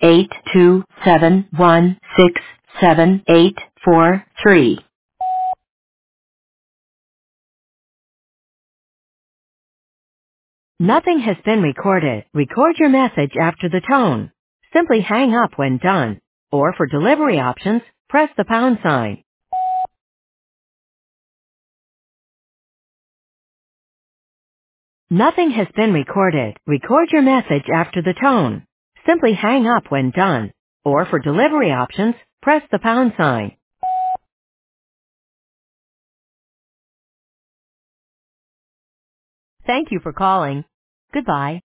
827167843. Nothing has been recorded. Record your message after the tone. Simply hang up when done. Or for delivery options, press the pound sign. Nothing has been recorded. Record your message after the tone. Simply hang up when done. Or for delivery options, press the pound sign. Thank you for calling. Goodbye.